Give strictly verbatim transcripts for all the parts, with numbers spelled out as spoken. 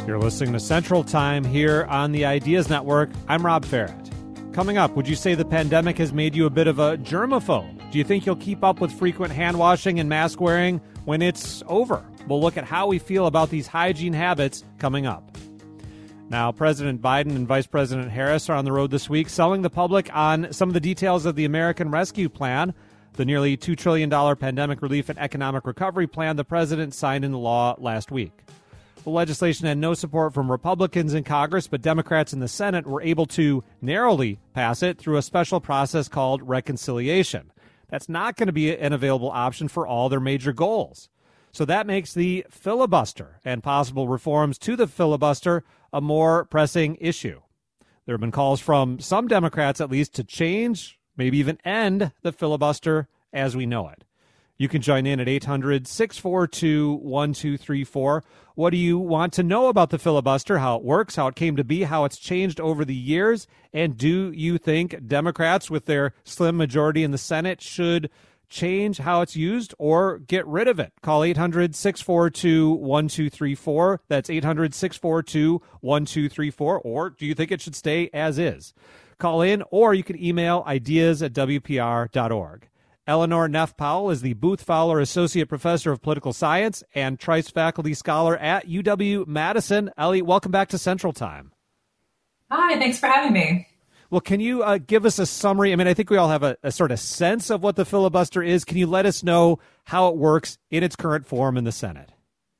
You're listening to Central Time here on the Ideas Network. I'm Rob Farrett. Coming up, would you say the pandemic has made you a bit of a germaphobe? Do you think you'll keep up with frequent hand washing and mask wearing when it's over? We'll look at how we feel about these hygiene habits coming up. Now, President Biden and Vice President Harris are on the road this week, selling the public on some of the details of the American Rescue Plan, the nearly two trillion dollars pandemic relief and economic recovery plan the president signed into law last week. The legislation had no support from Republicans in Congress, but Democrats in the Senate were able to narrowly pass it through a special process called reconciliation. That's not going to be an available option for all their major goals. So that makes the filibuster and possible reforms to the filibuster a more pressing issue. There have been calls from some Democrats, at least, to change, maybe even end the filibuster as we know it. You can join in at eight hundred, six four two, one two three four. What do you want to know about the filibuster, how it works, how it came to be, how it's changed over the years? And do you think Democrats, with their slim majority in the Senate, should change how it's used or get rid of it? Call eight hundred, six four two, one two three four. That's eight hundred, six four two, one two three four. Or do you think it should stay as is? Call in, or you can email ideas at w p r dot org. Eleanor Neff Powell is the Booth Fowler Associate Professor of Political Science and Trice Faculty Scholar at U W-Madison. Ellie, welcome back to Central Time. Hi, thanks for having me. Well, can you uh, give us a summary? I mean, I think we all have a, a sort of sense of what the filibuster is. Can you let us know how it works in its current form in the Senate?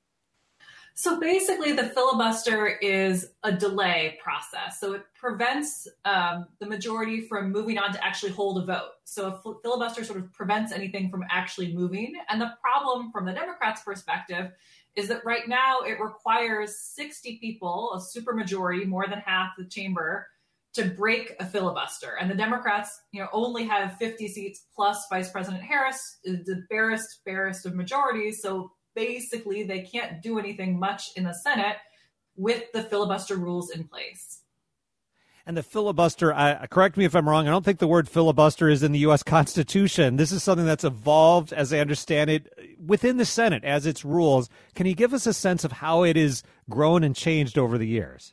So basically, the filibuster is a delay process. So it prevents um, the majority from moving on to actually hold a vote. So a filibuster sort of prevents anything from actually moving. And the problem from the Democrats' perspective is that right now it requires sixty people, a supermajority, more than half the chamber, to break a filibuster. And the Democrats, you know, only have fifty seats plus Vice President Harris is the barest, barest of majorities. So basically, they can't do anything much in the Senate with the filibuster rules in place. And the filibuster, uh, correct me if I'm wrong, I don't think the word filibuster is in the U S Constitution. This is something that's evolved, as I understand it, within the Senate as its rules. Can you give us a sense of how it has grown and changed over the years?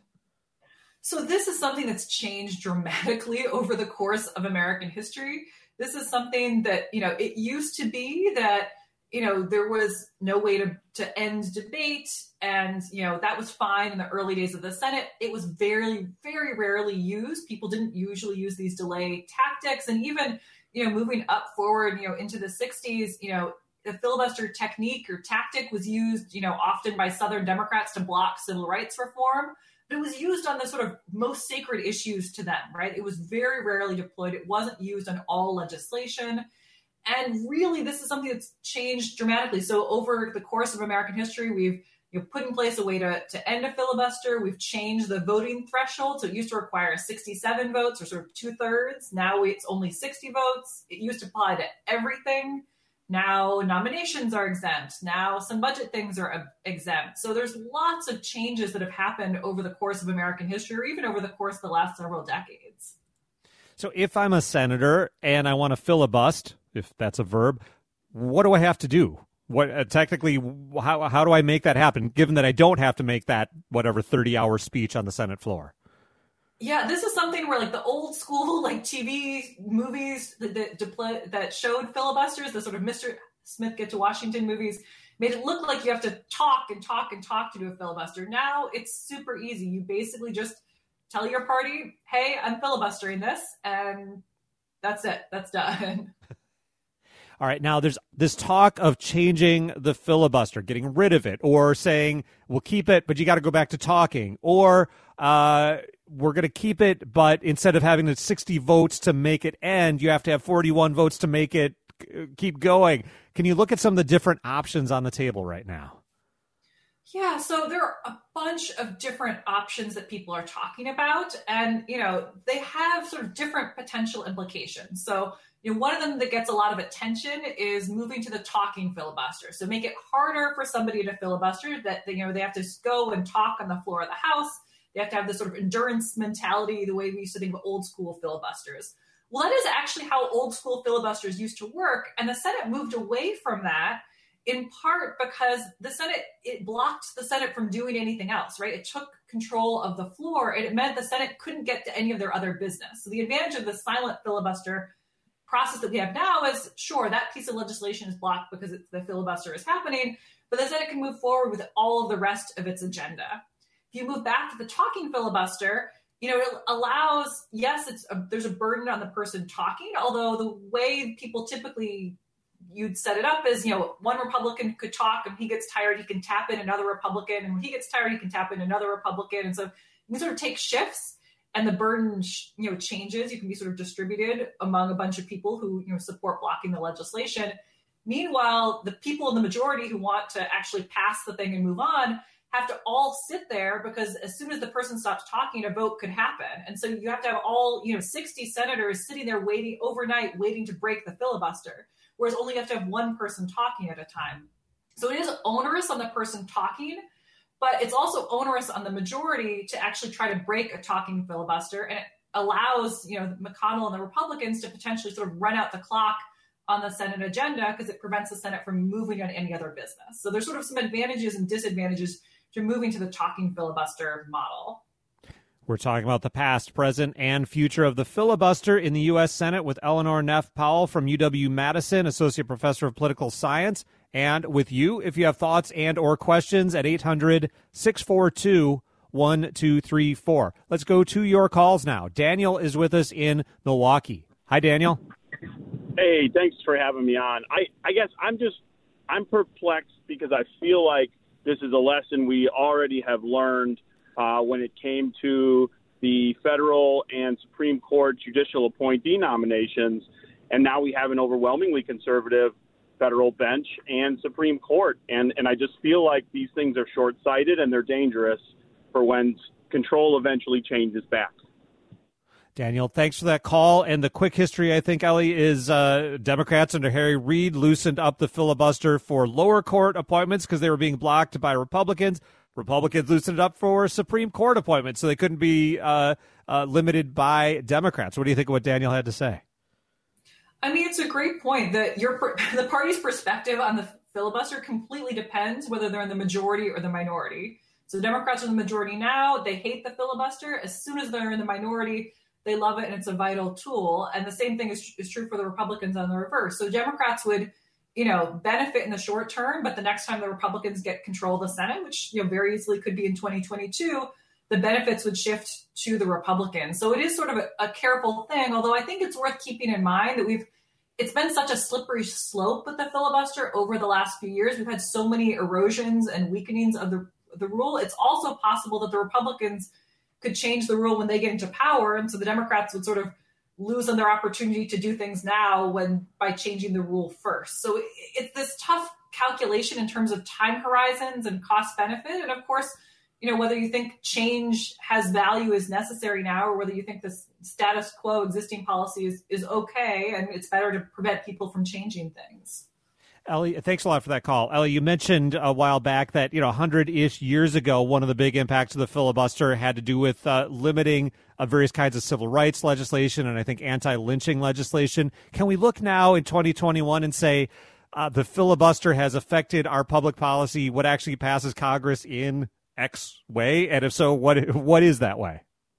So this is something that's changed dramatically over the course of American history. This is something that, you know, it used to be that you know, there was no way to, to end debate. And, you know, that was fine in the early days of the Senate. It was very, very rarely used. People didn't usually use these delay tactics. And even, you know, moving up forward, you know, into the sixties, you know, the filibuster technique or tactic was used, you know, often by Southern Democrats to block civil rights reform. But it was used on the sort of most sacred issues to them, right? It was very rarely deployed. It wasn't used on all legislation. And really, this is something that's changed dramatically. So over the course of American history, we've you know, put in place a way to, to end a filibuster. We've changed the voting threshold. So it used to require sixty-seven votes or sort of two thirds. Now it's only sixty votes. It used to apply to everything. Now nominations are exempt. Now some budget things are exempt. So there's lots of changes that have happened over the course of American history, or even over the course of the last several decades. So if I'm a senator and I want to filibust, if that's a verb, what do I have to do? What uh, technically, how how do I make that happen, given that I don't have to make that, whatever, thirty-hour speech on the Senate floor? Yeah, this is something where, like, the old school, like, T V movies that that, that showed filibusters, the sort of Mister Smith Get to Washington movies, made it look like you have to talk and talk and talk to do a filibuster. Now it's super easy. You basically just tell your party, hey, I'm filibustering this, and that's it. That's done. All right, now there's this talk of changing the filibuster, getting rid of it, or saying we'll keep it, but you got to go back to talking, or uh, we're going to keep it, but instead of having the sixty votes to make it end, you have to have forty-one votes to make it keep going. Can you look at some of the different options on the table right now? Yeah, so there are a bunch of different options that people are talking about, and, you know, they have sort of different potential implications. So, you know, one of them that gets a lot of attention is moving to the talking filibuster. So make it harder for somebody to filibuster, that, you know, they have to go and talk on the floor of the House. They have to have this sort of endurance mentality, the way we used to think of old school filibusters. Well, that is actually how old school filibusters used to work. And the Senate moved away from that in part because the Senate, it blocked the Senate from doing anything else, right? It took control of the floor, and it meant the Senate couldn't get to any of their other business. So the advantage of the silent filibuster process that we have now is, sure, that piece of legislation is blocked because it's, the filibuster is happening, but the Senate can move forward with all of the rest of its agenda. If you move back to the talking filibuster, you know, it allows, yes, it's a, there's a burden on the person talking, although the way people typically, you'd set it up is, you know, one Republican could talk and he gets tired, he can tap in another Republican, and when he gets tired, he can tap in another Republican. And so you can sort of take shifts and the burden, you know, changes. You can be sort of distributed among a bunch of people who, you know, support blocking the legislation. Meanwhile, the people in the majority who want to actually pass the thing and move on have to all sit there, because as soon as the person stops talking, a vote could happen. And so you have to have all, you know, sixty senators sitting there waiting overnight, waiting to break the filibuster, whereas only you have to have one person talking at a time. So it is onerous on the person talking, but it's also onerous on the majority to actually try to break a talking filibuster. And it allows, you know, McConnell and the Republicans to potentially sort of run out the clock on the Senate agenda, because it prevents the Senate from moving on any other business. So there's sort of some advantages and disadvantages to moving to the talking filibuster model. We're talking about the past, present, and future of the filibuster in the U S Senate with Eleanor Neff Powell from U W-Madison, Associate Professor of Political Science, and with you, if you have thoughts and or questions, at eight hundred, six four two, one two three four. Let's go to your calls now. Daniel is with us in Milwaukee. Hi, Daniel. Hey, thanks for having me on. I, I guess I'm just, I'm perplexed because I feel like this is a lesson we already have learned uh, when it came to the federal and Supreme Court judicial appointee nominations. And now we have an overwhelmingly conservative federal bench and Supreme Court. And, and I just feel like these things are short-sighted and they're dangerous for when control eventually changes back. Daniel, thanks for that call. And the quick history, I think, Ellie, is uh, Democrats under Harry Reid loosened up the filibuster for lower court appointments because they were being blocked by Republicans. Republicans loosened it up for Supreme Court appointments, so they couldn't be uh, uh, limited by Democrats. What do you think of what Daniel had to say? I mean, it's a great point that your the party's perspective on the filibuster completely depends whether they're in the majority or the minority. So the Democrats are in the majority now. They hate the filibuster. As soon as they're in the minority, they love it, and it's a vital tool. And the same thing is, is true for the Republicans on the reverse. So Democrats would, you know, benefit in the short term, but the next time the Republicans get control of the Senate, which, you know, very easily could be in twenty twenty-two, the benefits would shift to the Republicans. So it is sort of a, a careful thing, although I think it's worth keeping in mind that we've, it's been such a slippery slope with the filibuster over the last few years. We've had so many erosions and weakenings of the, the rule. It's also possible that the Republicans could change the rule when they get into power. And so the Democrats would sort of lose on their opportunity to do things now when by changing the rule first. So it, it's this tough calculation in terms of time horizons and cost benefit. And of course, you know, whether you think change has value is necessary now, or whether you think the status quo existing policy is, is okay and it's better to prevent people from changing things. Ellie, thanks a lot for that call. Ellie, you mentioned a while back that, you know, one hundred-ish years ago, one of the big impacts of the filibuster had to do with uh, limiting uh, various kinds of civil rights legislation and I think anti-lynching legislation. Can we look now in twenty twenty-one and say uh, the filibuster has affected our public policy, what actually passes Congress in X way? And if so, what what is that way?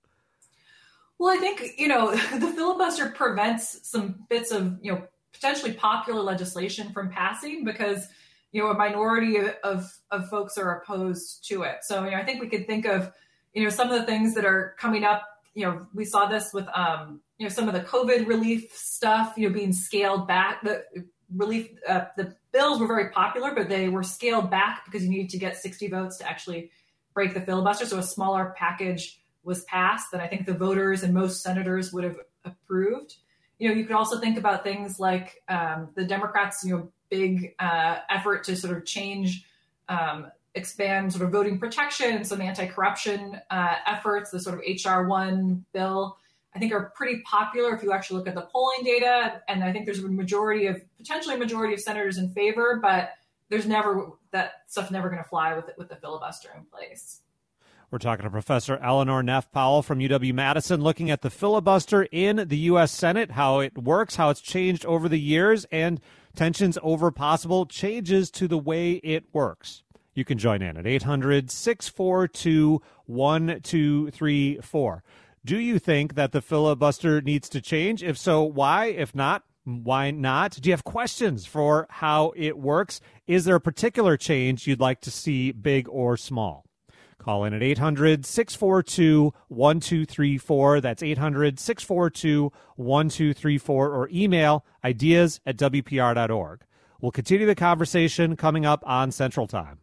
Well, I think, you know, the filibuster prevents some bits of, you know, potentially popular legislation from passing because, you know, a minority of, of folks are opposed to it. So, you know, I think we could think of, you know, some of the things that are coming up. You know, we saw this with, um, you know, some of the COVID relief stuff, you know, being scaled back. The relief, uh, the bills were very popular, but they were scaled back because you needed to get sixty votes to actually break the filibuster. So a smaller package was passed that I think the voters and most senators would have approved. You know, you could also think about things like um, the Democrats, you know, big uh, effort to sort of change, um, expand sort of voting protection, some anti-corruption uh, efforts, the sort of H R one bill, I think are pretty popular if you actually look at the polling data. And I think there's a majority of, potentially a majority of senators in favor, but there's never, that stuff's never going to fly with it, with the filibuster in place. We're talking to Professor Eleanor Neff Powell from U W-Madison, looking at the filibuster in the U S Senate, how it works, how it's changed over the years, and tensions over possible changes to the way it works. You can join in at eight hundred, six four two, one two three four. Do you think that the filibuster needs to change? If so, why? If not, why not? Do you have questions for how it works? Is there a particular change you'd like to see, big or small? Call in at eight hundred, six four two, one two three four. That's eight hundred, six four two, one two three four, or email ideas at W P R dot org. We'll continue the conversation coming up on Central Time.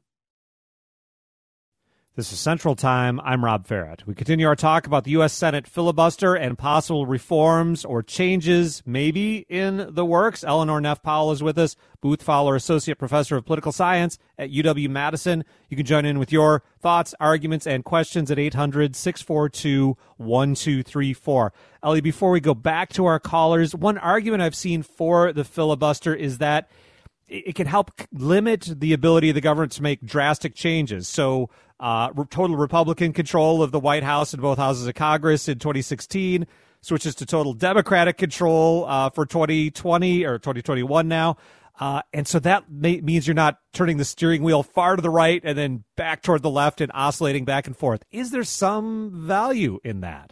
This is Central Time. I'm Rob Ferret. We continue our talk about the U S Senate filibuster and possible reforms or changes maybe in the works. Eleanor Neff Powell is with us, Booth Fowler Associate Professor of Political Science at U W Madison. You can join in with your thoughts, arguments, and questions at eight hundred, six four two, one two three four. Ellie, before we go back to our callers, one argument I've seen for the filibuster is that it can help limit the ability of the government to make drastic changes. So uh, total Republican control of the White House and both houses of Congress in twenty sixteen switches to total Democratic control uh, for twenty twenty or twenty twenty-one now. Uh, and so that may, means you're not turning the steering wheel far to the right and then back toward the left and oscillating back and forth. Is there some value in that?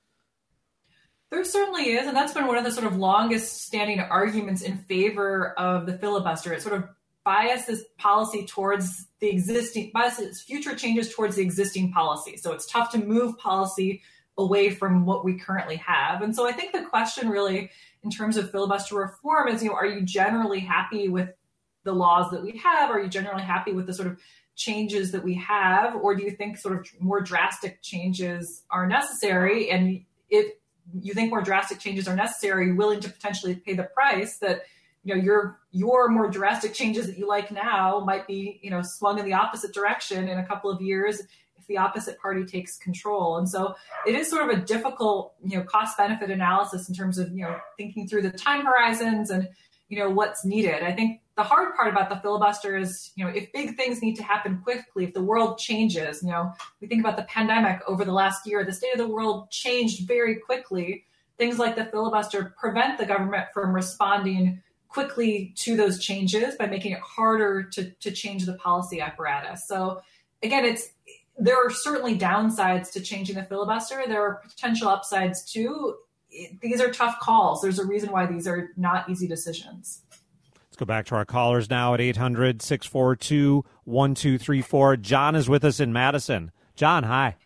There certainly is, and that's been one of the sort of longest standing arguments in favor of the filibuster. It sort of biases policy towards the existing, biases future changes towards the existing policy. So it's tough to move policy away from what we currently have. And so I think the question really in terms of filibuster reform is, you know, are you generally happy with the laws that we have? Are you generally happy with the sort of changes that we have? Or do you think sort of more drastic changes are necessary? And if you think more drastic changes are necessary, you're willing to potentially pay the price that, you know, your your more drastic changes that you like now might be, you know, swung in the opposite direction in a couple of years if the opposite party takes control. And so it is sort of a difficult, you know, cost benefit analysis in terms of, you know, thinking through the time horizons and, you know, what's needed. I think the hard part about the filibuster is, you know, if big things need to happen quickly, if the world changes, you know, we think about the pandemic over the last year, the state of the world changed very quickly. Things like the filibuster prevent the government from responding quickly to those changes by making it harder to, to change the policy apparatus. So again, it's there are certainly downsides to changing the filibuster. There are potential upsides too. These are tough calls. There's a reason why these are not easy decisions. Let's go back to our callers now at eight hundred, six four two, one two three four. John is with us in Madison. John, hi.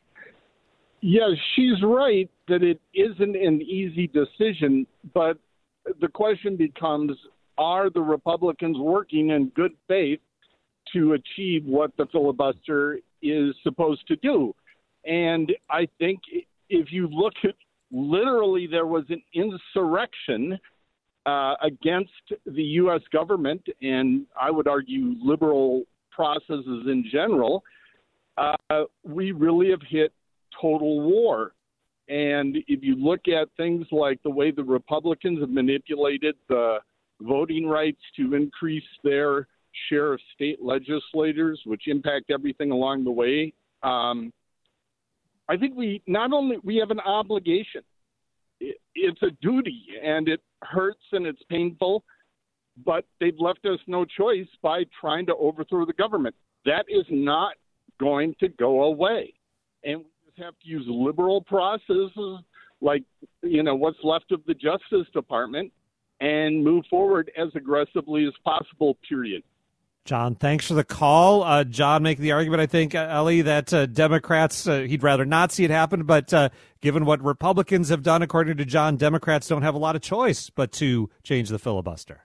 Yes, she's right that it isn't an easy decision, but the question becomes, are the Republicans working in good faith to achieve what the filibuster is supposed to do? And I think if you look at literally there was an insurrection uh, against the U S government, and I would argue liberal processes in general, uh, we really have hit total war. And if you look at things like the way the Republicans have manipulated the voting rights to increase their share of state legislators, which impact everything along the way, um, I think we not only we have an obligation, it, it's a duty, and it hurts and it's painful, but they've left us no choice by trying to overthrow the government. That is not going to go away. And we just have to use liberal processes like, you know, what's left of the Justice Department and move forward as aggressively as possible, period. John, thanks for the call. Uh, John making the argument, I think, uh, Ellie, that uh, Democrats, uh, he'd rather not see it happen, but uh, given what Republicans have done, according to John, Democrats don't have a lot of choice but to change the filibuster.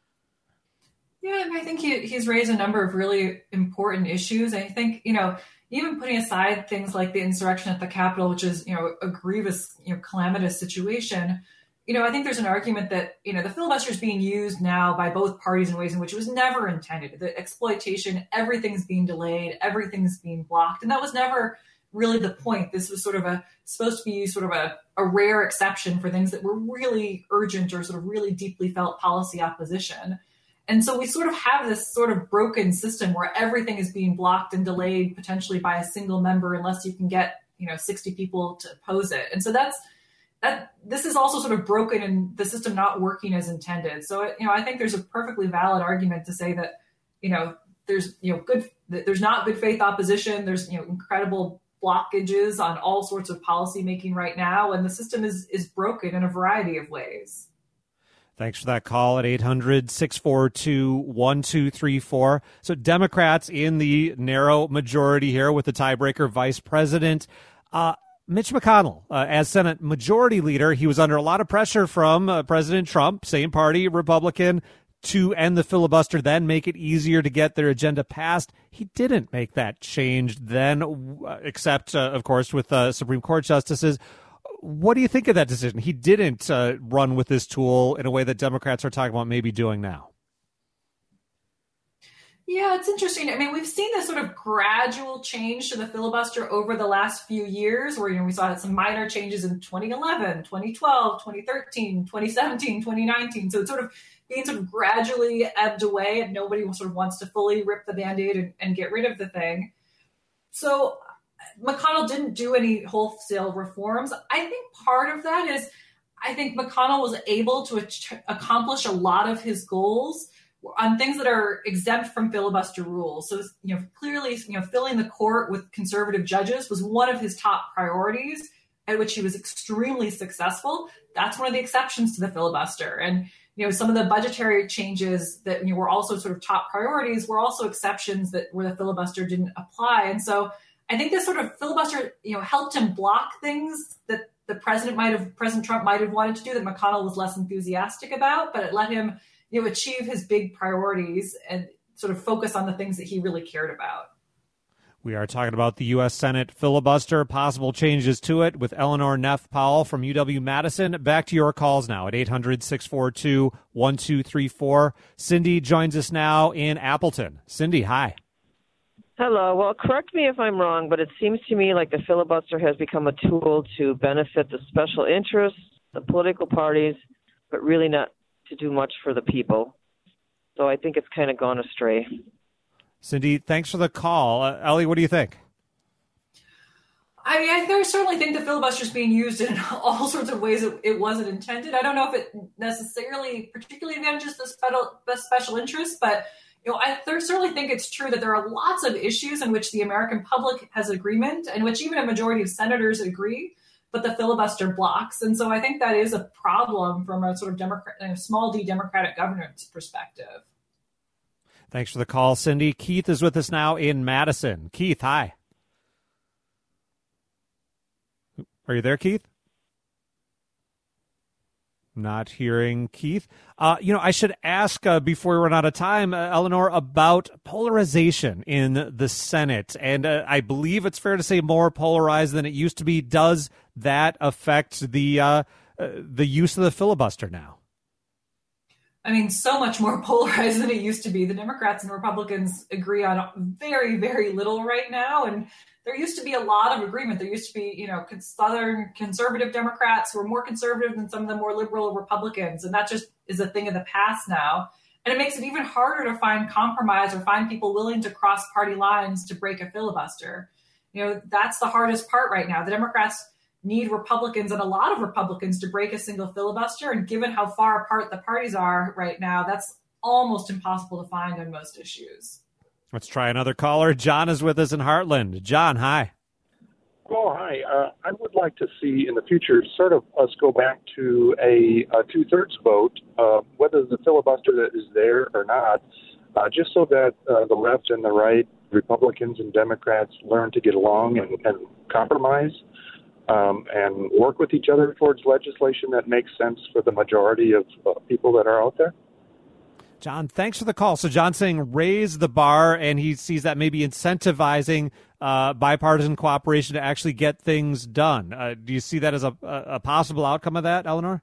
Yeah, I think he, he's raised a number of really important issues. I think, you know, even putting aside things like the insurrection at the Capitol, which is, you know, a grievous, you know, calamitous situation, you know, I think there's an argument that, you know, the filibuster is being used now by both parties in ways in which it was never intended. The exploitation, everything's being delayed, everything's being blocked. And that was never really the point. This was sort of a supposed to be sort of a, a rare exception for things that were really urgent or sort of really deeply felt policy opposition. And so we sort of have this sort of broken system where everything is being blocked and delayed potentially by a single member unless you can get, you know, sixty people to oppose it. And so that's that this is also sort of broken and the system not working as intended. So, you know, I think there's a perfectly valid argument to say that, you know, there's, you know, good, there's not good faith opposition. There's, you know, incredible blockages on all sorts of policy making right now. And the system is, is broken in a variety of ways. Thanks for that call at eight hundred, six four two, one two three four. So Democrats in the narrow majority here with the tiebreaker vice president. Uh, Mitch McConnell, uh, as Senate Majority Leader, he was under a lot of pressure from uh, President Trump, same party, Republican, to end the filibuster, then make it easier to get their agenda passed. He didn't make that change then, uh, except, uh, of course, with uh, Supreme Court justices. What do you think of that decision? He didn't uh, run with this tool in a way that Democrats are talking about maybe doing now. Yeah, it's interesting. I mean, we've seen this sort of gradual change to the filibuster over the last few years where, you know, we saw some minor changes in twenty eleven, twenty twelve, twenty thirteen, twenty seventeen, twenty nineteen. So it's sort of being sort of gradually ebbed away and nobody sort of wants to fully rip the Band-Aid and, and get rid of the thing. So McConnell didn't do any wholesale reforms. I think part of that is I think McConnell was able to ach- accomplish a lot of his goals on things that are exempt from filibuster rules. So, you know, clearly, you know, filling the court with conservative judges was one of his top priorities, at which he was extremely successful. That's one of the exceptions to the filibuster. And, you know, some of the budgetary changes that, you know, were also sort of top priorities were also exceptions that where the filibuster didn't apply. And so I think this sort of filibuster, you know, helped him block things that the president might have, President Trump might have wanted to do that McConnell was less enthusiastic about, but it let him, you know, achieve his big priorities and sort of focus on the things that he really cared about. We are talking about the U S Senate filibuster, possible changes to it with Eleanor Neff Powell from U W-Madison. Back to your calls now at eight hundred, six four two, one two three four. Cindy joins us now in Appleton. Cindy, hi. Hello. Well, correct me if I'm wrong, but it seems to me like the filibuster has become a tool to benefit the special interests, the political parties, but really not to do much for the people. So I think it's kind of gone astray. Cindy, thanks for the call. Uh, Ellie, what do you think? I mean, I certainly think the filibuster is being used in all sorts of ways it, it wasn't intended. I don't know if it necessarily particularly advantages the special, the special interests, but you know, I certainly think it's true that there are lots of issues in which the American public has agreement, and which even a majority of senators agree, but the filibuster blocks. And so I think that is a problem from a sort of Democrat, a small d democratic governance perspective. Thanks for the call, Cindy. Keith is with us now in Madison. Keith, hi. Are you there, Keith? Not hearing Keith. Uh, you know, I should ask uh, before we run out of time, uh, Eleanor, about polarization in the Senate. And uh, I believe it's fair to say more polarized than it used to be. Does that affect the uh, uh, the use of the filibuster now? I mean, so much more polarized than it used to be. The Democrats and Republicans agree on very, very little right now. And there used to be a lot of agreement. There used to be, you know, Southern conservative Democrats who are more conservative than some of the more liberal Republicans. And that just is a thing of the past now. And it makes it even harder to find compromise or find people willing to cross party lines to break a filibuster. You know, that's the hardest part right now. The Democrats need Republicans and a lot of Republicans to break a single filibuster. And given how far apart the parties are right now, that's almost impossible to find on most issues. Let's try another caller. John is with us in Heartland. John, hi. Oh, hi. Uh, I would like to see in the future sort of us go back to a, a two-thirds vote, uh, whether the filibuster that is there or not, uh, just so that uh, the left and the right, Republicans and Democrats, learn to get along and, and compromise um, and work with each other towards legislation that makes sense for the majority of uh, people that are out there. John, thanks for the call. So John's saying raise the bar, and he sees that maybe incentivizing uh, bipartisan cooperation to actually get things done. Uh, do you see that as a, a possible outcome of that, Eleanor?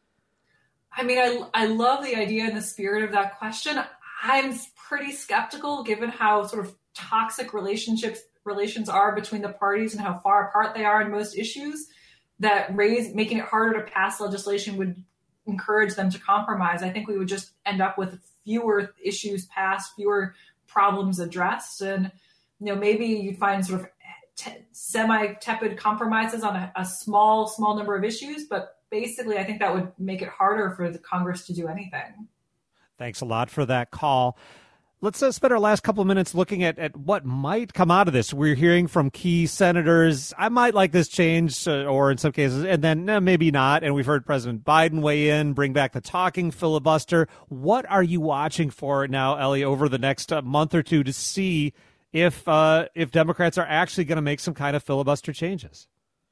I mean, I, I love the idea and the spirit of that question. I'm pretty skeptical given how sort of toxic relationships relations are between the parties and how far apart they are in most issues, that raise making it harder to pass legislation would encourage them to compromise. I think we would just end up with fewer issues passed, fewer problems addressed. And, you know, maybe you'd find sort of te- semi-tepid compromises on a, a small, small number of issues, but basically, I think that would make it harder for the Congress to do anything. Thanks a lot for that call. Let's uh, spend our last couple of minutes looking at, at what might come out of this. We're hearing from key senators, I might like this change, uh, or in some cases, and then uh, maybe not. And we've heard President Biden weigh in, bring back the talking filibuster. What are you watching for now, Ellie, over the next uh, month or two to see if uh, if Democrats are actually going to make some kind of filibuster changes?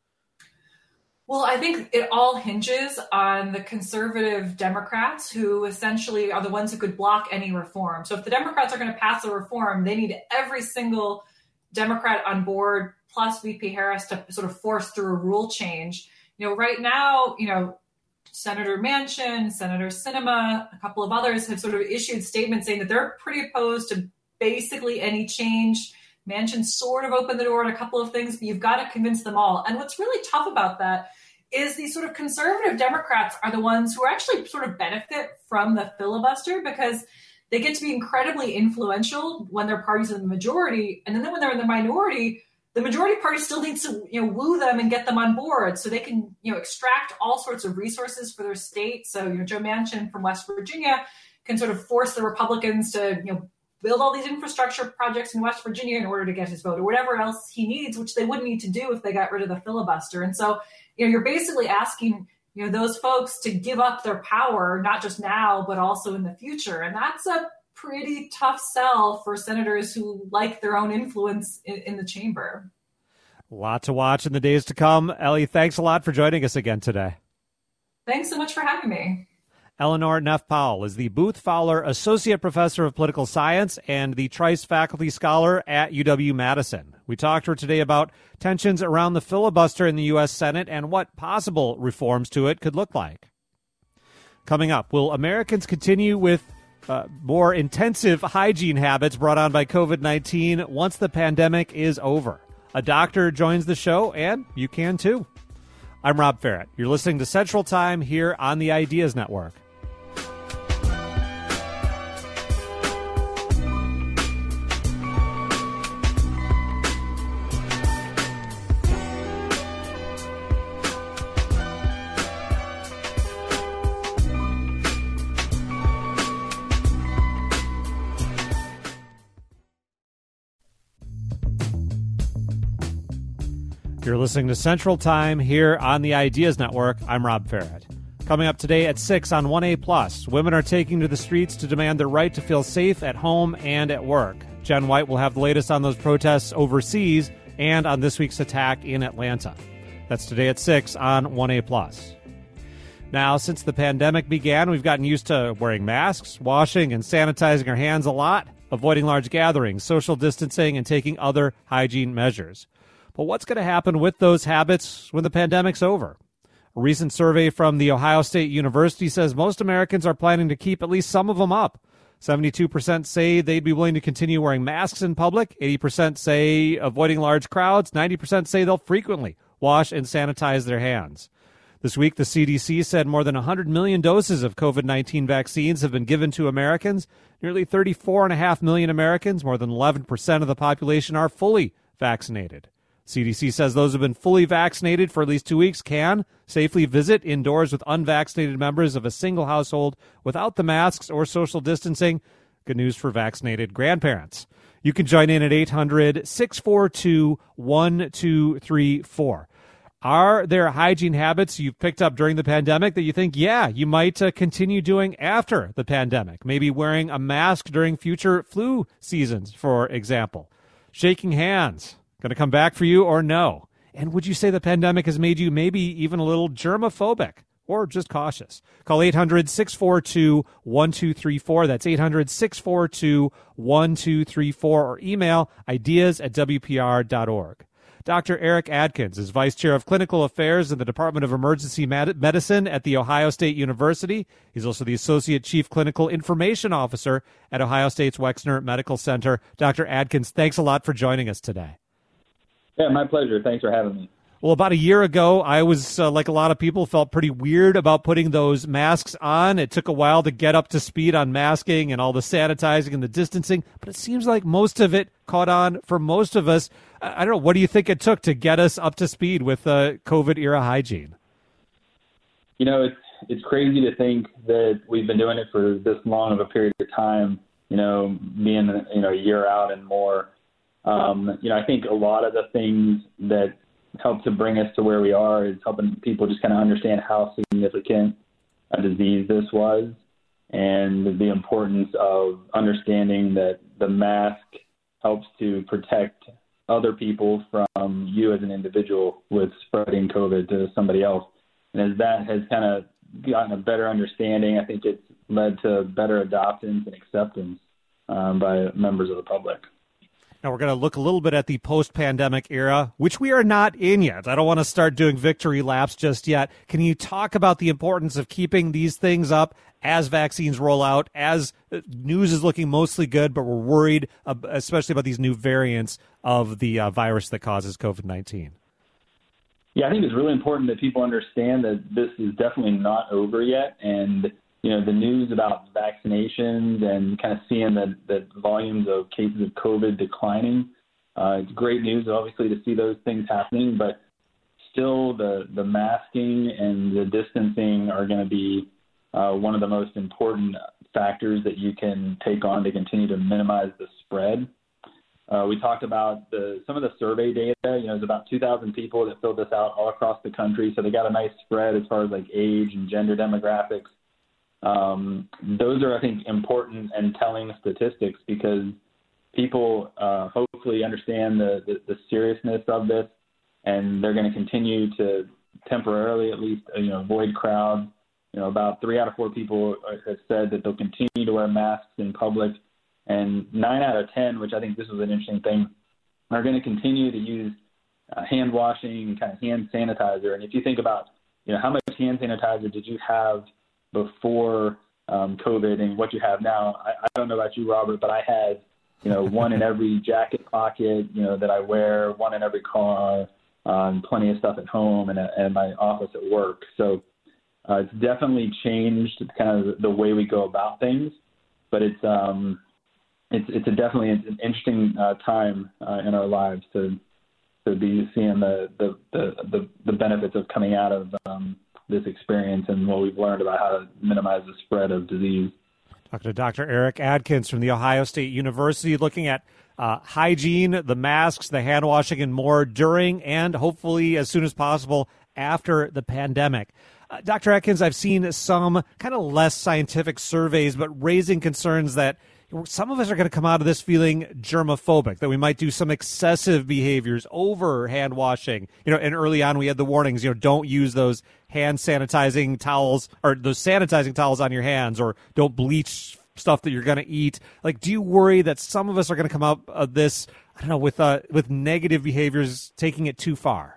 Well, I think it all hinges on the conservative Democrats, who essentially are the ones who could block any reform. So if the Democrats are going to pass a reform, they need every single Democrat on board, plus V P Harris, to sort of force through a rule change. You know, right now, you know, Senator Manchin, Senator Sinema, a couple of others have sort of issued statements saying that they're pretty opposed to basically any change. Manchin sort of opened the door on a couple of things, but you've got to convince them all. And what's really tough about that is these sort of conservative Democrats are the ones who actually sort of benefit from the filibuster, because they get to be incredibly influential when their party's in the majority. And then when they're in the minority, the majority party still needs to, you know, woo them and get them on board so they can, you know, extract all sorts of resources for their state. So, you know, Joe Manchin from West Virginia can sort of force the Republicans to, you know, build all these infrastructure projects in West Virginia in order to get his vote, or whatever else he needs, which they wouldn't need to do if they got rid of the filibuster. And so, you know, you're basically asking, you know, those folks to give up their power, not just now, but also in the future. And that's a pretty tough sell for senators who like their own influence in, in the chamber. A lot to watch in the days to come. Ellie, thanks a lot for joining us again today. Thanks so much for having me. Eleanor Neff Powell is the Booth Fowler Associate Professor of Political Science and the Trice Faculty Scholar at U W-Madison. We talked to her today about tensions around the filibuster in the U S Senate and what possible reforms to it could look like. Coming up, will Americans continue with uh, more intensive hygiene habits brought on by COVID nineteen once the pandemic is over? A doctor joins the show, and you can too. I'm Rob Ferrett. You're listening to Central Time here on the Ideas Network. You're listening to Central Time here on the Ideas Network. I'm Rob Ferrett. Coming up today at six on one A plus, women are taking to the streets to demand their right to feel safe at home and at work. Jen White will have the latest on those protests overseas and on this week's attack in Atlanta. That's today at six on one A plus. Now, since the pandemic began, we've gotten used to wearing masks, washing and sanitizing our hands a lot, avoiding large gatherings, social distancing, and taking other hygiene measures. But what's going to happen with those habits when the pandemic's over? A recent survey from The Ohio State University says most Americans are planning to keep at least some of them up. seventy-two percent say they'd be willing to continue wearing masks in public. eighty percent say avoiding large crowds. ninety percent say they'll frequently wash and sanitize their hands. This week, the C D C said more than one hundred million doses of COVID nineteen vaccines have been given to Americans. Nearly thirty-four point five million Americans, more than eleven percent of the population, are fully vaccinated. C D C says those who have been fully vaccinated for at least two weeks can safely visit indoors with unvaccinated members of a single household without the masks or social distancing. Good news for vaccinated grandparents. You can join in at eight hundred, six four two, one two three four. Are there hygiene habits you've picked up during the pandemic that you think, yeah, you might uh, continue doing after the pandemic? Maybe wearing a mask during future flu seasons, for example. Shaking hands. Going to come back for you or no? And would you say the pandemic has made you maybe even a little germophobic or just cautious? Call eight hundred, six four two, one two three four. That's eight hundred, six four two, one two three four, or email ideas at w p r dot org. Doctor Eric Adkins is Vice Chair of Clinical Affairs in the Department of Emergency Medicine at The Ohio State University. He's also the Associate Chief Clinical Information Officer at Ohio State's Wexner Medical Center. Doctor Adkins, thanks a lot for joining us today. Yeah, my pleasure. Thanks for having me. Well, about a year ago, I was, uh, like a lot of people, felt pretty weird about putting those masks on. It took a while to get up to speed on masking and all the sanitizing and the distancing, but it seems like most of it caught on for most of us. I don't know. What do you think it took to get us up to speed with uh, COVID-era hygiene? you know, it's it's crazy to think that we've been doing it for this long of a period of time, you know, being, you know, a year out and more. Um, you know, I think a lot of the things that help to bring us to where we are is helping people just kind of understand how significant a disease this was and the importance of understanding that the mask helps to protect other people from you as an individual with spreading COVID to somebody else. And as that has kind of gotten a better understanding, I think it's led to better adoptions and acceptance um, by members of the public. Now we're going to look a little bit at the post-pandemic era, which we are not in yet. I don't want to start doing victory laps just yet. Can you talk about the importance of keeping these things up as vaccines roll out, as news is looking mostly good, but we're worried, uh, especially about these new variants of the uh, virus that causes COVID nineteen? Yeah, I think it's really important that people understand that this is definitely not over yet. And, you know, the news about vaccinations and kind of seeing the, the volumes of cases of COVID declining, uh, it's great news, obviously, to see those things happening. But still, the, the masking and the distancing are going to be uh, one of the most important factors that you can take on to continue to minimize the spread. Uh, we talked about the, some of the survey data. You know, there's about two thousand people that filled this out all across the country. So they got a nice spread as far as like age and gender demographics. Um, those are, I think, important and telling statistics because people uh, hopefully understand the, the, the seriousness of this, and they're going to continue to temporarily at least, you know, avoid crowds. You know, about three out of four people have said that they'll continue to wear masks in public. And nine out of ten, which I think this was an interesting thing, are going to continue to use uh, hand washing, kind of hand sanitizer. And if you think about, you know, how much hand sanitizer did you have before um, COVID and what you have now? I, I don't know about you, Robert, but I had, you know, one in every jacket pocket, you know, that I wear, one in every car, um, plenty of stuff at home and at, and my office at work. So uh, it's definitely changed kind of the way we go about things, but it's um, It's it's a definitely an interesting uh, time uh, in our lives to to be seeing the the, the, the, the benefits of coming out of um, this experience and what we've learned about how to minimize the spread of disease. Talking to Doctor Eric Adkins from The Ohio State University, looking at uh, hygiene, the masks, the hand washing, and more during and hopefully as soon as possible after the pandemic. Uh, Doctor Adkins, I've seen some kind of less scientific surveys, but raising concerns that some of us are going to come out of this feeling germophobic, that we might do some excessive behaviors over hand washing. You know, and early on we had the warnings, you know, don't use those hand sanitizing towels or those sanitizing towels on your hands, or don't bleach stuff that you're going to eat. Like, do you worry that some of us are going to come out of this, I don't know, with uh, with negative behaviors, taking it too far?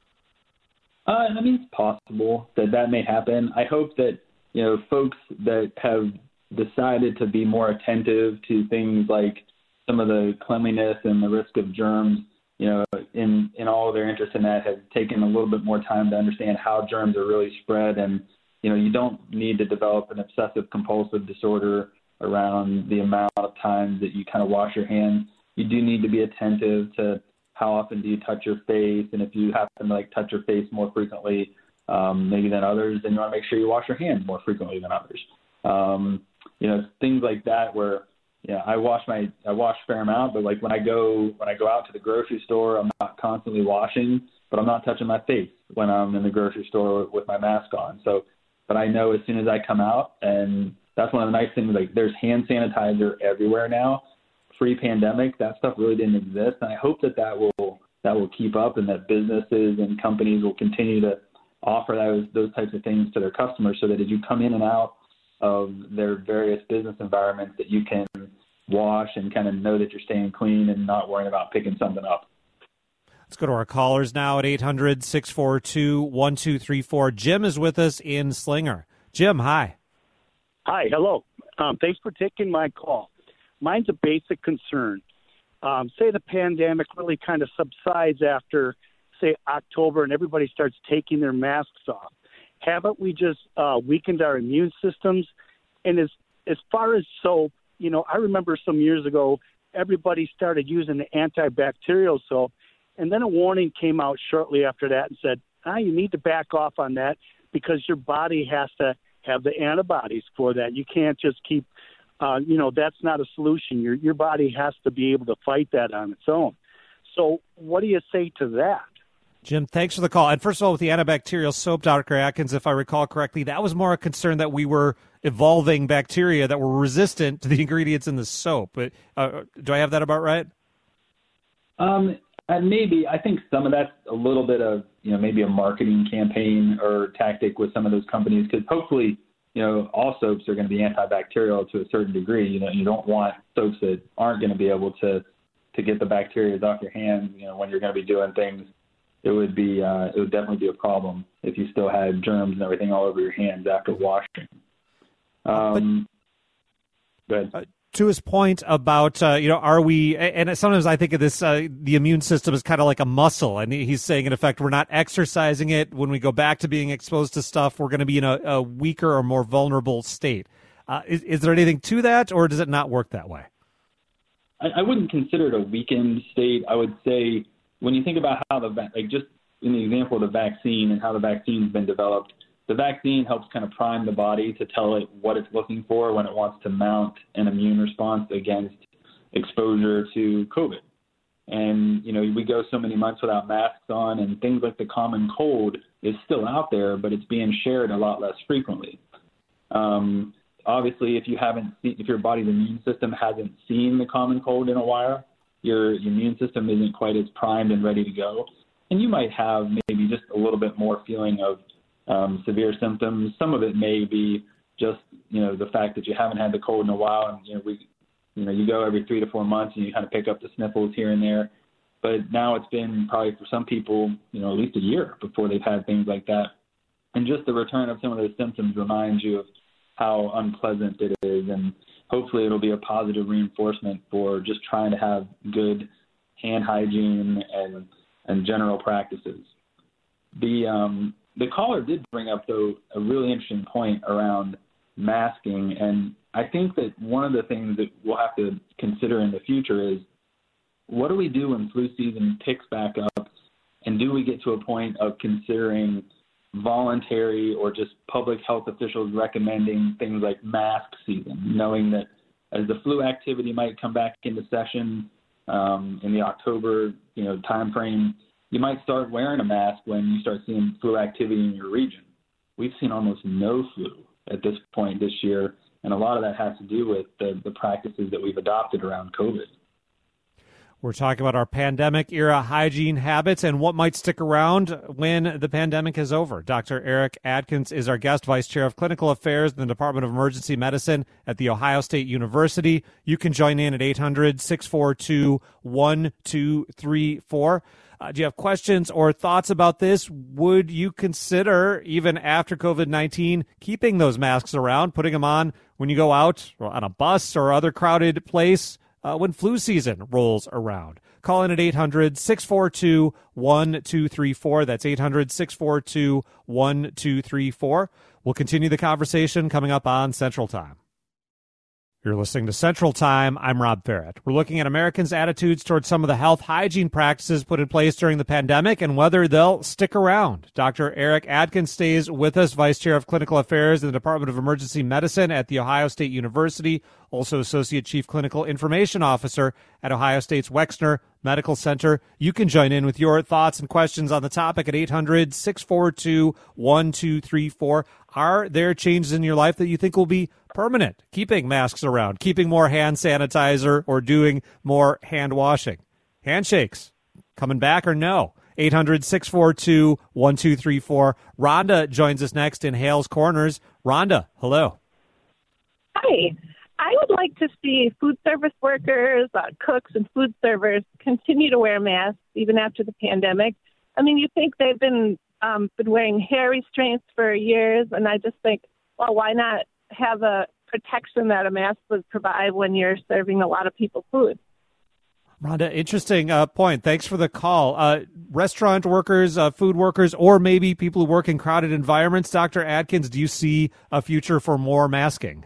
Uh, I mean, it's possible that that may happen. I hope that, you know, folks that have decided to be more attentive to things like some of the cleanliness and the risk of germs, you know, in, in all of their interest in that, have taken a little bit more time to understand how germs are really spread. And, you know, you don't need to develop an obsessive compulsive disorder around the amount of times that you kind of wash your hands. You do need to be attentive to how often do you touch your face. And if you happen to like touch your face more frequently, um, maybe than others, then you want to make sure you wash your hands more frequently than others. Um, you know, things like that where, yeah, I wash my, I wash a fair amount, but like when I go, when I go out to the grocery store, I'm not constantly washing, but I'm not touching my face when I'm in the grocery store with my mask on. So, but I know as soon as I come out, and that's one of the nice things, like there's hand sanitizer everywhere now. Pre-pandemic, that stuff really didn't exist. And I hope that that will, that will keep up, and that businesses and companies will continue to offer those, those types of things to their customers, so that as you come in and out of their various business environments, that you can wash and kind of know that you're staying clean and not worrying about picking something up. Let's go to our callers now at eight hundred, six four two, one two three four. Jim is with us in Slinger. Jim, hi. Hi, hello. Um, thanks for taking my call. Mine's a basic concern. Um, say the pandemic really kind of subsides after, say, October, and everybody starts taking their masks off. Haven't we just uh, weakened our immune systems? And as as far as soap, you know, I remember some years ago, everybody started using the antibacterial soap, and then a warning came out shortly after that and said, ah, you need to back off on that because your body has to have the antibodies for that. You can't just keep, uh, you know, that's not a solution. Your your body has to be able to fight that on its own. So what do you say to that? Jim, thanks for the call. And first of all, with the antibacterial soap, Doctor Atkins, if I recall correctly, that was more a concern that we were evolving bacteria that were resistant to the ingredients in the soap. But uh, do I have that about right? Um, and maybe. I think some of that's a little bit of, you know, maybe a marketing campaign or tactic with some of those companies, because hopefully, you know, all soaps are going to be antibacterial to a certain degree. You know, you don't want soaps that aren't going to be able to, to get the bacteria off your hands, you know, when you're going to be doing things. It would be, uh, it would definitely be a problem if you still had germs and everything all over your hands after washing. Um, but, go ahead. Uh, to his point about, uh, you know, are we, and sometimes I think of this, uh, the immune system is kind of like a muscle. And he's saying, in effect, we're not exercising it. When we go back to being exposed to stuff, we're going to be in a, a weaker or more vulnerable state. Uh, is, is there anything to that, or does it not work that way? I, I wouldn't consider it a weakened state. I would say, when you think about how the, like just in the example of the vaccine and how the vaccine's been developed, the vaccine helps kind of prime the body to tell it what it's looking for when it wants to mount an immune response against exposure to COVID. And, you know, we go so many months without masks on, and things like the common cold is still out there, but it's being shared a lot less frequently. Um, obviously, if you haven't seen, if your body's immune system hasn't seen the common cold in a while, your immune system isn't quite as primed and ready to go. And you might have maybe just a little bit more feeling of um, severe symptoms. Some of it may be just, you know, the fact that you haven't had the cold in a while. And, you know, we, you know, you go every three to four months and you kind of pick up the sniffles here and there. But now it's been probably for some people, you know, at least a year before they've had things like that. And just the return of some of those symptoms reminds you of how unpleasant it is. And hopefully it'll be a positive reinforcement for just trying to have good hand hygiene and and general practices. The um, the caller did bring up, though, a really interesting point around masking. And I think that one of the things that we'll have to consider in the future is, what do we do when flu season picks back up? And do we get to a point of considering voluntary or just public health officials recommending things like mask season, knowing that as the flu activity might come back into session um, in the October, you know, time frame, you might start wearing a mask when you start seeing flu activity in your region. We've seen almost no flu at this point this year, and a lot of that has to do with the, the practices that we've adopted around COVID. We're talking about our pandemic-era hygiene habits and what might stick around when the pandemic is over. Doctor Eric Adkins is our guest, Vice Chair of Clinical Affairs in the Department of Emergency Medicine at The Ohio State University. You can join in at eight hundred, six four two, one two three four. Uh, do you have questions or thoughts about this? Would you consider, even after COVID nineteen, keeping those masks around, putting them on when you go out or on a bus or other crowded place? Uh, when flu season rolls around. Call in at eight hundred, six four two, one two three four. That's eight hundred, six four two, one two three four. We'll continue the conversation coming up on Central Time. You're listening to Central Time. I'm Rob Ferret. We're looking at Americans' attitudes towards some of the health hygiene practices put in place during the pandemic and whether they'll stick around. Doctor Eric Adkins stays with us, Vice Chair of Clinical Affairs in the Department of Emergency Medicine at The Ohio State University, also Associate Chief Clinical Information Officer at Ohio State's Wexner Medical Center. You can join in with your thoughts and questions on the topic at eight hundred, six four two, one two three four. Are there changes in your life that you think will be permanent? Keeping masks around, keeping more hand sanitizer, or doing more hand washing? Handshakes coming back or no? eight hundred, six four two, one two three four. Rhonda joins us next in Hales Corners. Rhonda, hello. Hi. I would like to see food service workers, uh, cooks, and food servers continue to wear masks even after the pandemic. I mean, you think they've been um, been wearing hair restraints for years, and I just think, well, why not have a protection that a mask would provide when you're serving a lot of people food? Rhonda, interesting uh, point. Thanks for the call. Uh, restaurant workers, uh, food workers, or maybe people who work in crowded environments. Doctor Adkins, do you see a future for more masking?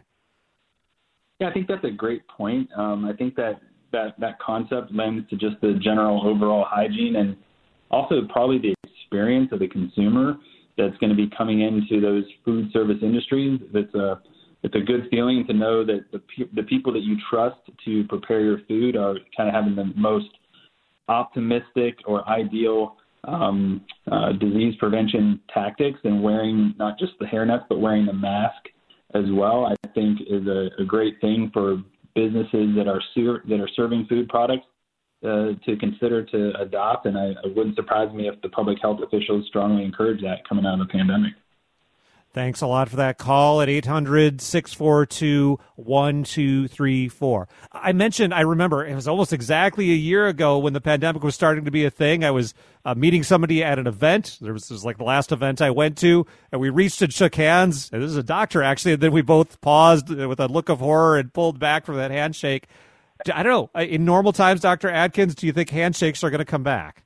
Yeah, I think that's a great point. Um, I think that, that that concept lends to just the general overall hygiene and also probably the experience of the consumer. that's going to be coming into those food service industries. It's a it's a good feeling to know that the the people that you trust to prepare your food are kind of having the most optimistic or ideal um, uh, disease prevention tactics, and wearing not just the hairnets but wearing the mask as well, I think is a, a great thing for businesses that are ser- that are serving food products uh, to consider to adopt. And I, it wouldn't surprise me if the public health officials strongly encourage that coming out of the pandemic. Thanks a lot for that call at eight hundred, six four two, one two three four. I mentioned, I remember it was almost exactly a year ago when the pandemic was starting to be a thing. I was uh, meeting somebody at an event. There was, this was like the last event I went to, and we reached and shook hands. And this is a doctor, actually. And then we both paused with a look of horror and pulled back from that handshake. I don't know. In normal times, Doctor Adkins, do you think handshakes are going to come back?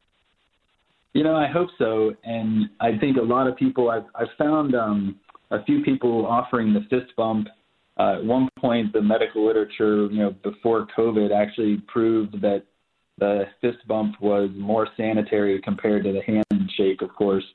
You know, I hope so, and I think a lot of people, I've, I've found um, a few people offering the fist bump. Uh, at one point, the medical literature, you know, before COVID actually proved that the fist bump was more sanitary compared to the handshake, of course.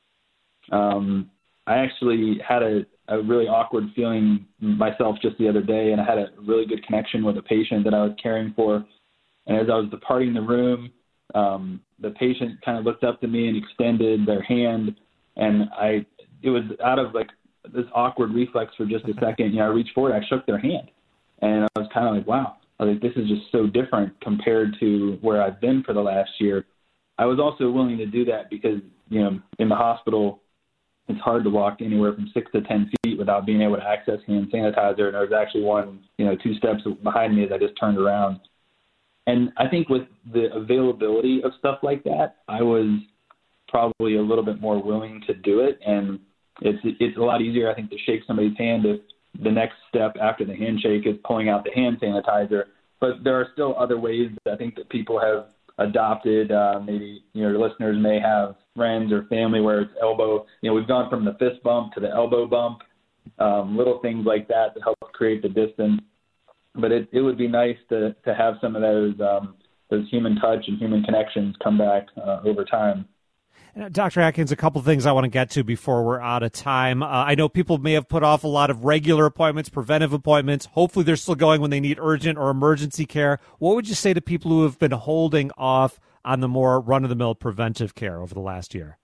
Um, I actually had a, a really awkward feeling myself just the other day, and I had a really good connection with a patient that I was caring for, and as I was departing the room, um, the patient kind of looked up to me and extended their hand, and I, it was out of like this awkward reflex for just a second. You know, I reached forward, I shook their hand, and I was kind of like, wow, I was like, this is just so different compared to where I've been for the last year. I was also willing to do that because, you know, in the hospital, it's hard to walk anywhere from six to ten feet without being able to access hand sanitizer. And there was actually one, you know, two steps behind me as I just turned around. And I think with the availability of stuff like that, I was probably a little bit more willing to do it. And it's it's a lot easier, I think, to shake somebody's hand if the next step after the handshake is pulling out the hand sanitizer. But there are still other ways that I think that people have adopted. Uh, maybe, you know, your listeners may have friends or family where it's elbow. You know, we've gone from the fist bump to the elbow bump, um, little things like that to help create the distance. But it, it would be nice to, to have some of those um, those human touch and human connections come back uh, over time. Doctor Adkins, a couple things I want to get to before we're out of time. Uh, I know people may have put off a lot of regular appointments, preventive appointments. Hopefully they're still going when they need urgent or emergency care. What would you say to people who have been holding off on the more run-of-the-mill preventive care over the last year?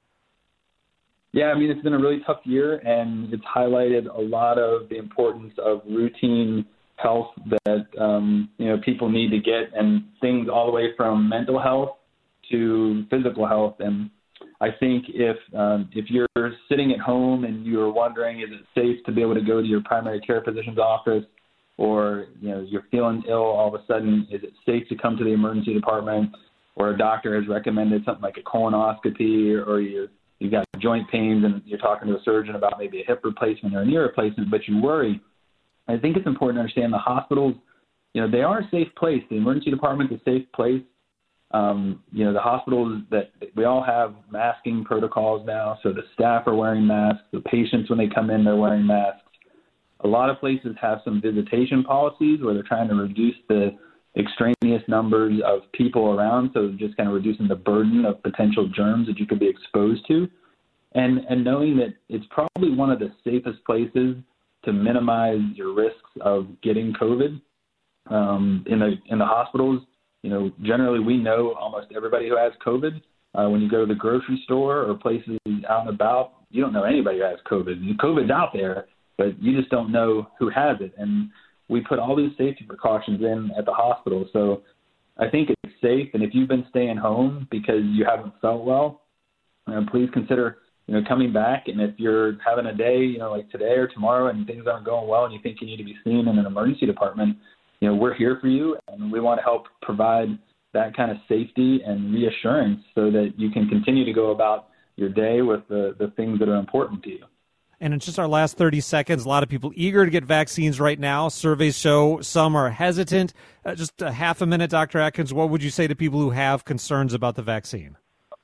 Yeah, I mean, it's been a really tough year, and it's highlighted a lot of the importance of routine health that, um, you know, people need to get, and things all the way from mental health to physical health. And I think if um, if you're sitting at home and you're wondering, is it safe to be able to go to your primary care physician's office, or, you know, you're feeling ill all of a sudden, is it safe to come to the emergency department, or a doctor has recommended something like a colonoscopy, or you you've got joint pains and you're talking to a surgeon about maybe a hip replacement or a knee replacement, but you worry. I think it's important to understand the hospitals, you know, they are a safe place. The emergency department is a safe place. Um, you know, the hospitals, that we all have masking protocols now, so the staff are wearing masks. The patients, when they come in, they're wearing masks. A lot of places have some visitation policies where they're trying to reduce the extraneous numbers of people around, so just kind of reducing the burden of potential germs that you could be exposed to. And, and knowing that it's probably one of the safest places to minimize your risks of getting COVID um, in the in the hospitals. You know, generally we know almost everybody who has COVID. Uh, when you go to the grocery store or places out and about, you don't know anybody who has COVID. COVID's out there, but you just don't know who has it. And we put all these safety precautions in at the hospital. So I think it's safe. And if you've been staying home because you haven't felt well, uh, please consider you know, coming back. And if you're having a day, you know, like today or tomorrow and things aren't going well and you think you need to be seen in an emergency department, you know, we're here for you, and we want to help provide that kind of safety and reassurance so that you can continue to go about your day with the, the things that are important to you. And in just our last thirty seconds, a lot of people eager to get vaccines right now. Surveys show some are hesitant. Uh, just a half a minute, Doctor Adkins, what would you say to people who have concerns about the vaccine?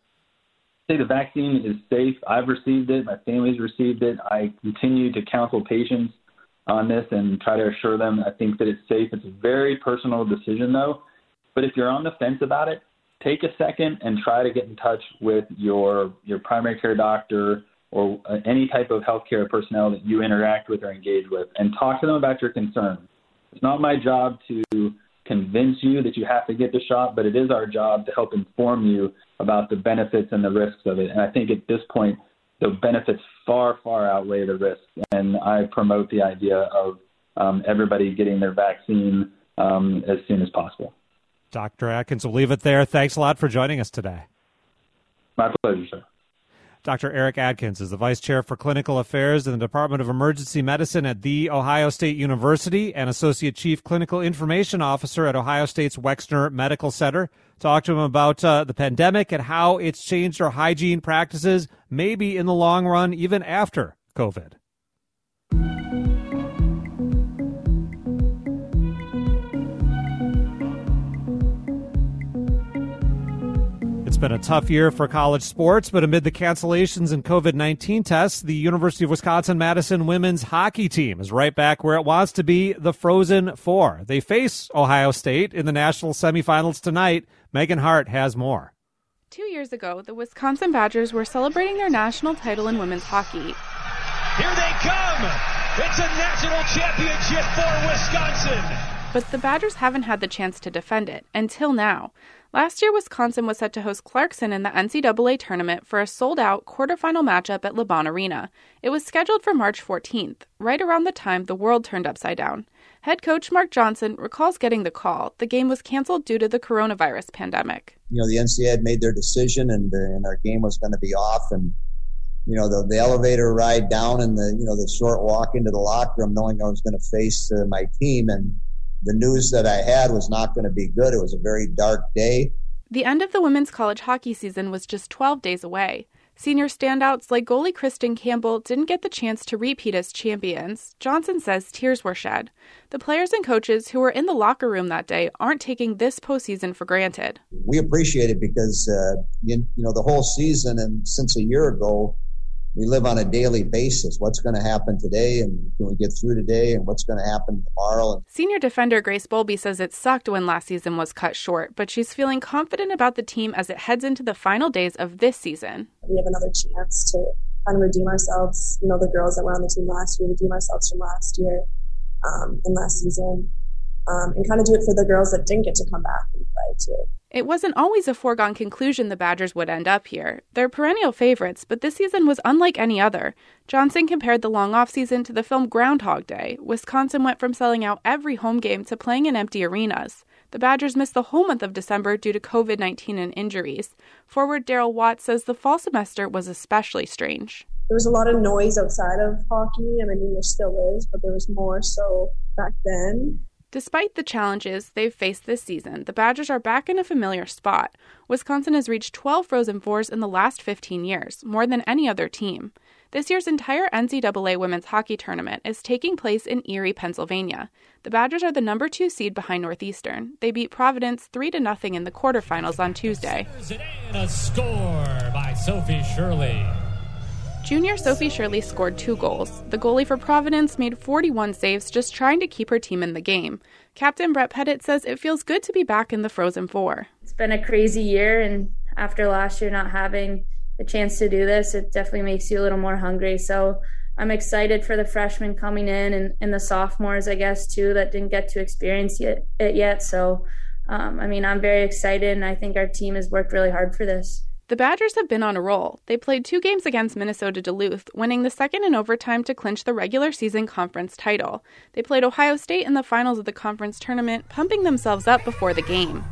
Say the vaccine is safe. I've received it. My family's received it. I continue to counsel patients on this and try to assure them I think that it's safe. It's a very personal decision, though. But if you're on the fence about it, take a second and try to get in touch with your your primary care doctor or uh, any type of healthcare personnel that you interact with or engage with, and talk to them about your concerns. It's not my job to convince you that you have to get the shot, but it is our job to help inform you about the benefits and the risks of it. And I think at this point, the benefits far, far outweigh the risks. And I promote the idea of um, everybody getting their vaccine um, as soon as possible. Doctor Adkins, we'll leave it there. Thanks a lot for joining us today. My pleasure, sir. Doctor Eric Adkins is the Vice Chair for Clinical Affairs in the Department of Emergency Medicine at The Ohio State University and Associate Chief Clinical Information Officer at Ohio State's Wexner Medical Center. Talk to him about uh, the pandemic and how it's changed our hygiene practices, maybe in the long run, even after COVID. It's been a tough year for college sports, but amid the cancellations and COVID nineteen tests, the University of Wisconsin-Madison women's hockey team is right back where it wants to be, the Frozen Four. They face Ohio State in the national semifinals tonight. Megan Hart has more. Two years ago, the Wisconsin Badgers were celebrating their national title in women's hockey. Here they come! It's a national championship for Wisconsin! But the Badgers haven't had the chance to defend it, until now. Last year, Wisconsin was set to host Clarkson in the N C double A tournament for a sold-out quarterfinal matchup at LeBron Arena. It was scheduled for March fourteenth, right around the time the world turned upside down. Head coach Mark Johnson recalls getting the call. The game was canceled due to the coronavirus pandemic. You know, the N C double A had made their decision, and, the, and our game was going to be off. And, you know, the, the elevator ride down and the, you know, the short walk into the locker room knowing I was going to face uh, my team, and the news that I had was not going to be good. It was a very dark day. The end of the women's college hockey season was just twelve days away. Senior standouts like goalie Kristen Campbell didn't get the chance to repeat as champions. Johnson says tears were shed. The players and coaches who were in the locker room that day aren't taking this postseason for granted. We appreciate it because, uh, you, you know, the whole season and since a year ago, we live on a daily basis. What's going to happen today, and can we get through today, and what's going to happen tomorrow? Senior defender Grace Bowlby says it sucked when last season was cut short, but she's feeling confident about the team as it heads into the final days of this season. We have another chance to kind of redeem ourselves. You know, the girls that were on the team last year, redeem ourselves from last year um, and last season, um, and kind of do it for the girls that didn't get to come back and play too. It wasn't always a foregone conclusion the Badgers would end up here. They're perennial favorites, but this season was unlike any other. Johnson compared the long offseason to the film Groundhog Day. Wisconsin went from selling out every home game to playing in empty arenas. The Badgers missed the whole month of December due to COVID nineteen and injuries. Forward Daryl Watts says the fall semester was especially strange. There was a lot of noise outside of hockey, and I mean there still is, but there was more so back then. Despite the challenges they've faced this season, the Badgers are back in a familiar spot. Wisconsin has reached twelve Frozen Fours in the last fifteen years, more than any other team. This year's entire N C double A women's hockey tournament is taking place in Erie, Pennsylvania. The Badgers are the number two seed behind Northeastern. They beat Providence three to nothing in the quarterfinals on Tuesday. And a score by Sophie Shirley. Junior Sophie Shirley scored two goals. The goalie for Providence made forty-one saves just trying to keep her team in the game. Captain Brett Pettit says it feels good to be back in the Frozen Four. It's been a crazy year, and after last year not having the chance to do this, it definitely makes you a little more hungry. So I'm excited for the freshmen coming in and, and the sophomores, I guess, too, that didn't get to experience it yet. So, um, I mean, I'm very excited, and I think our team has worked really hard for this. The Badgers have been on a roll. They played two games against Minnesota Duluth, winning the second in overtime to clinch the regular season conference title. They played Ohio State in the finals of the conference tournament, pumping themselves up before the game.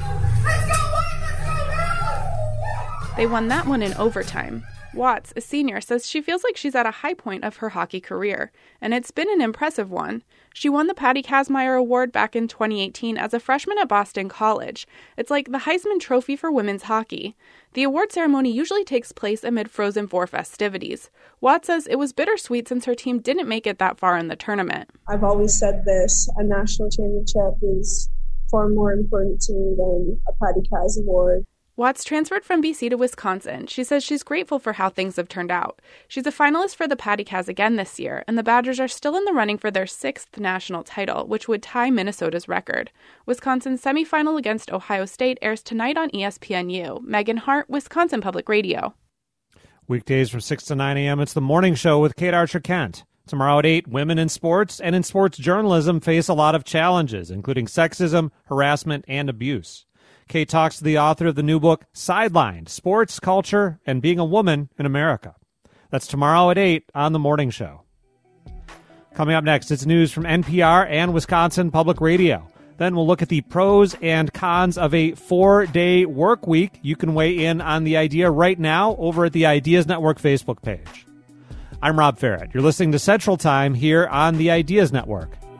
They won that one in overtime. Watts, a senior, says she feels like she's at a high point of her hockey career, and it's been an impressive one. She won the Patty Kazmaier Award back in twenty eighteen as a freshman at Boston College. It's like the Heisman Trophy for women's hockey. The award ceremony usually takes place amid Frozen Four festivities. Watts says it was bittersweet since her team didn't make it that far in the tournament. I've always said this, a national championship is far more important to me than a Patty Kaz Award. Watts transferred from B C to Wisconsin. She says she's grateful for how things have turned out. She's a finalist for the Patty Kaz again this year, and the Badgers are still in the running for their sixth national title, which would tie Minnesota's record. Wisconsin's semifinal against Ohio State airs tonight on E S P N U. Megan Hart, Wisconsin Public Radio. Weekdays from six to nine a.m., it's The Morning Show with Kate Archer-Kent. Tomorrow at eight, women in sports and in sports journalism face a lot of challenges, including sexism, harassment, and abuse. Kate talks to the author of the new book, Sidelined, Sports, Culture, and Being a Woman in America. That's tomorrow at eight on The Morning Show. Coming up next, it's news from N P R and Wisconsin Public Radio. Then we'll look at the pros and cons of a four-day work week. You can weigh in on the idea right now over at the Ideas Network Facebook page. I'm Rob Farrett. You're listening to Central Time here on the Ideas Network.